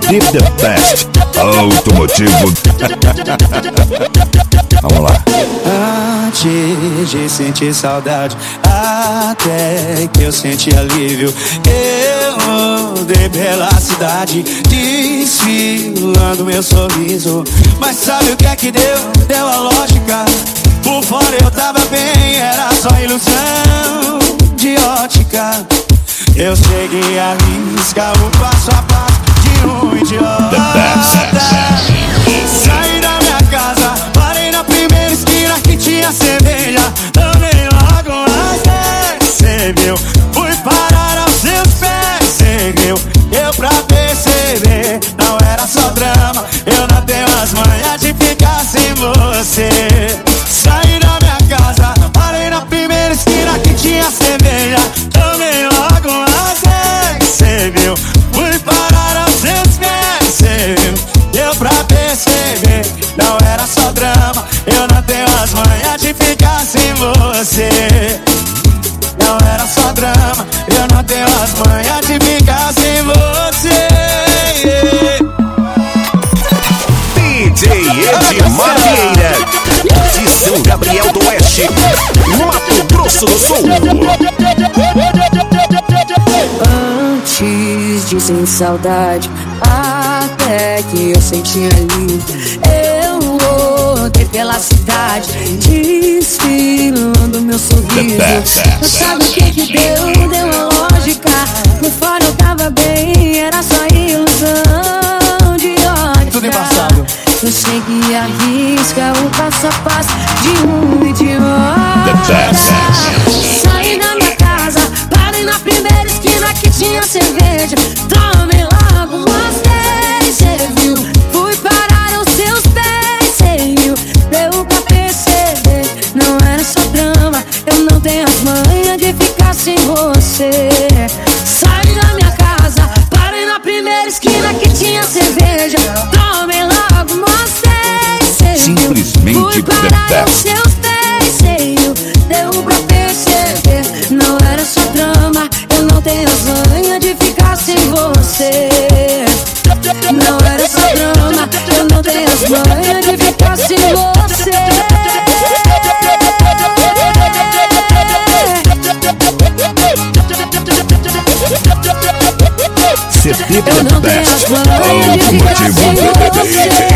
CD The Best Automotivo. Vamos lá. Antes de sentir saudade, até que eu senti alívio, eu andei pela cidade, desfilando meu sorriso. Mas sabe o que é que deu? Deu a lógica. Por fora eu tava bem, era só ilusão de ótica. Eu segui a risca, o passo a passo de um idiota. Saí da minha casa, parei na primeira esquina que tinha cerveja. Tomei logo as 10, cê viu? Fui parar aos seus pés, cê viu? Eu pra perceber, não era só drama. Eu não tenho as manhas de ficar sem você. Saí da minha casa, parei na primeira esquina que tinha cerveja. Tomei logo as 10, cê viu? Fui parar aos seus pés, cê viu? Eu pra perceber, não era só drama. Eu não tenho as manhas de ficar sem você. Não era só drama, eu não tenho as manhas de ficar sem você. DJ Edmar Vieira, de São Gabriel do Oeste, Mato Grosso do Sul. Antes de sentir saudade, até que eu senti alívio, eu andei pela cidade, desfilando meu sorriso. Mas sabe o que deu? Deu a lógica. Por fora eu tava bem, era só ilusão de ótica. Tudo embaçado. Eu segui a risca, o passo a passo de um idiota. Saí da minha casa, parei na primeira esquina que tinha cerveja. Tomei logo umas 10, cê viu? Fui parar aos seus pés, cê viu? Deu pra perceber, não era só drama. Eu não tenho as manhas de ficar sem você. Saí da minha casa, parei na primeira esquina que tinha cerveja. Tomei logo umas 10, cê viu? Simplesmente Fui parar aos seus pés, cê viu? Deu pra perceber, não era só drama. Eu não tenho as manhas de ficar sem você. Não era só drama, eu não tenho as manhas de ficar sem você. CD The Best Automotivo.